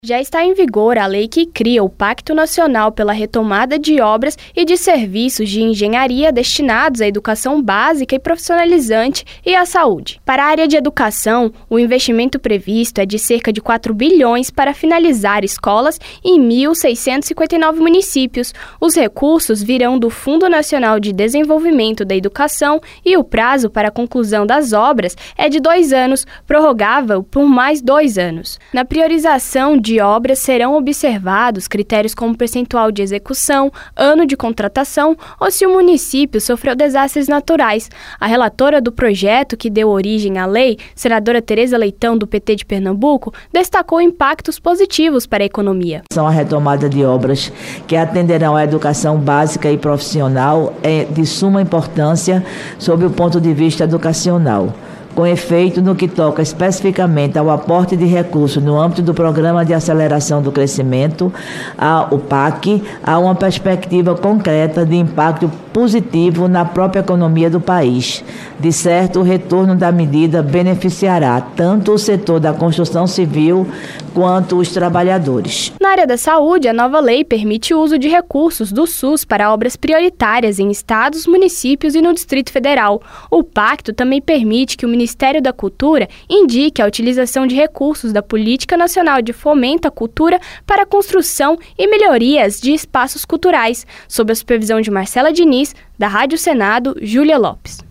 Já está em vigor a lei que cria o Pacto Nacional pela Retomada de Obras e de Serviços de Engenharia destinados à educação básica e profissionalizante e à saúde. Para a área de educação, o investimento previsto é de cerca de 4 bilhões para finalizar escolas em 1.659 municípios. Os recursos virão do Fundo Nacional de Desenvolvimento da Educação e o prazo para a conclusão das obras é de 2 anos, prorrogável por mais 2 anos. Na priorização de obras serão observados critérios como percentual de execução, ano de contratação ou se o município sofreu desastres naturais. A relatora do projeto que deu origem à lei, senadora Tereza Leitão, do PT de Pernambuco, destacou impactos positivos para a economia. A retomada de obras que atenderão à educação básica e profissional é de suma importância sob o ponto de vista educacional. Com efeito no que toca especificamente ao aporte de recursos no âmbito do Programa de Aceleração do Crescimento, o PAC, há uma perspectiva concreta de impacto positivo na própria economia do país. De certo, o retorno da medida beneficiará tanto o setor da construção civil quanto os trabalhadores. Na área da saúde, a nova lei permite o uso de recursos do SUS para obras prioritárias em estados, municípios e no Distrito Federal. O pacto também permite que o Ministério da Cultura indique a utilização de recursos da Política Nacional de Fomento à Cultura para a construção e melhorias de espaços culturais, sob a supervisão de Marcela Diniz, da Rádio Senado, Júlia Lopes.